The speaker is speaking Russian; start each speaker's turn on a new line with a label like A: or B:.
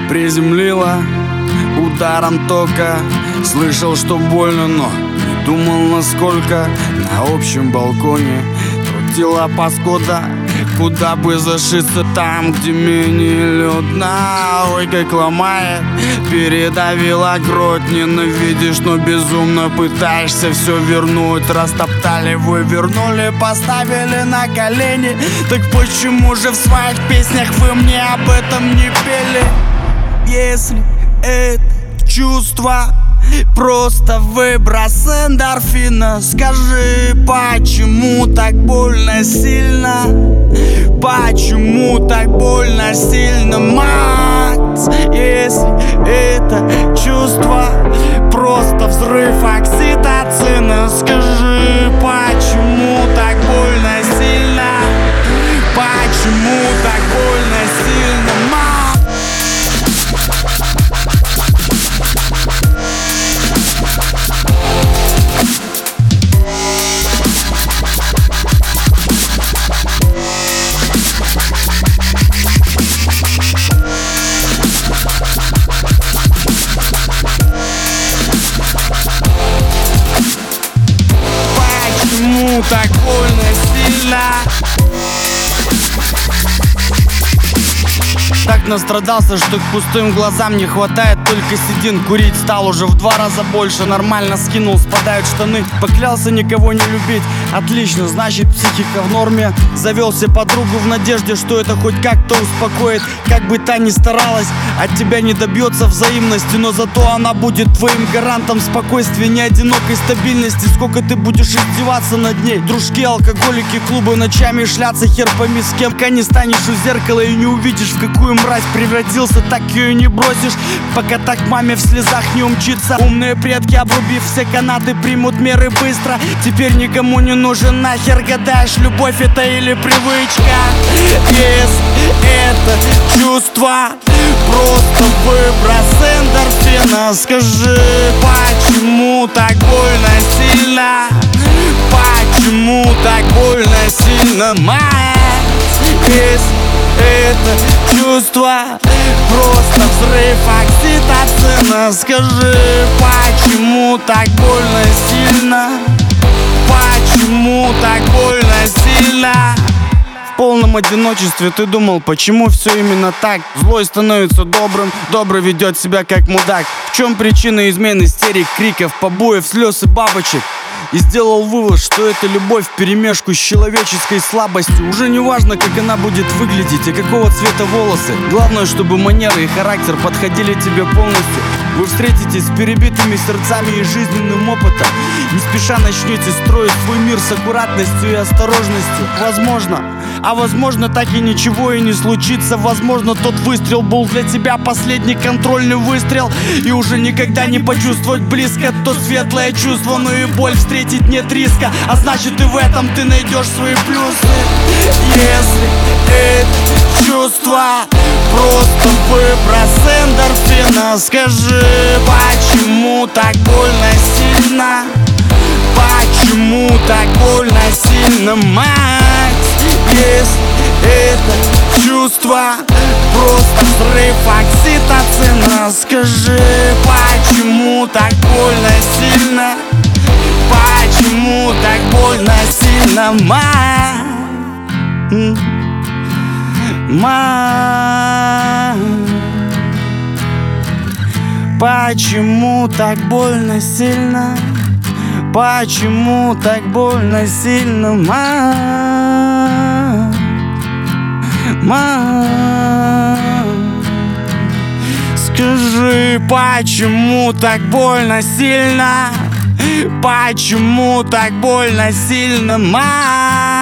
A: приземлила ударом тока. Слышал, что больно, но не думал насколько. На общем балконе крутила паскуда, куда бы зашиться там, где менее людно. Ой, как ломает, передавила грудь. Ненавидишь, но безумно пытаешься все вернуть. Растоптали, вывернули, поставили на колени. Так почему же в своих песнях вы мне об этом не пели? Если это чувство просто выброс эндорфина, скажи, почему так больно сильно? Почему так больно сильно, Макс? Если это чувство просто взрыв окситоцина, скажи, почему так больно сильно? Почему так больно сильно, Макс? Почему так больно сильно? Так настрадался, что к пустым глазам не хватает только седин. Курить стал уже в 2 раза больше. Нормально скинул, спадают штаны. Поклялся никого не любить. Отлично, значит психика в норме. Завел себе подругу в надежде, что это хоть как-то успокоит. Как бы та ни старалась, от тебя не добьется взаимности, но зато она будет твоим гарантом спокойствия, не одинокой стабильности. Сколько ты будешь издеваться над ней? Дружки, алкоголики, клубы, ночами шляться, хер пойми с кем. Пока не станешь у зеркала и не увидишь, в какую мразь превратился, так ее и не бросишь, пока так маме в слезах не умчится. Умные предки, обрубив все канаты, примут меры быстро. Теперь никому не нужен нахер, гадаешь, любовь это или привычка. Если это чувство просто выброс эндорфина, скажи, почему так больно сильно? Почему так больно сильно, мать? Если это чувство просто взрыв окситоцина, скажи, почему так больно сильно? Почему так больно сильно? В полном одиночестве ты думал, почему все именно так? Злой становится добрым, добрый ведет себя как мудак. В чем причина измен, истерик, криков, побоев, слез и бабочек? И сделал вывод, что это любовь вперемешку с человеческой слабостью. Уже не важно, как она будет выглядеть и какого цвета волосы. Главное, чтобы манеры и характер подходили тебе полностью. Вы встретитесь с перебитыми сердцами и жизненным опытом. Не спеша начнете строить свой мир с аккуратностью и осторожностью. Возможно, а возможно так и ничего и не случится. Возможно, тот выстрел был для тебя последний контрольный выстрел. И уже никогда не почувствовать близко то светлое чувство, но и боль встретить нет риска. А значит и в этом ты найдешь свои плюсы. Если это чувство просто выброс эндорфина, скажи, почему так больно сильно? Почему так больно сильно, мать? Если это чувство просто взрыв окситоцина, скажи, почему так больно сильно? Почему так больно сильно, мать? Мать, почему так больно сильно? Почему так больно сильно, мать? Мать, скажи, почему так больно сильно? Почему так больно сильно, мать?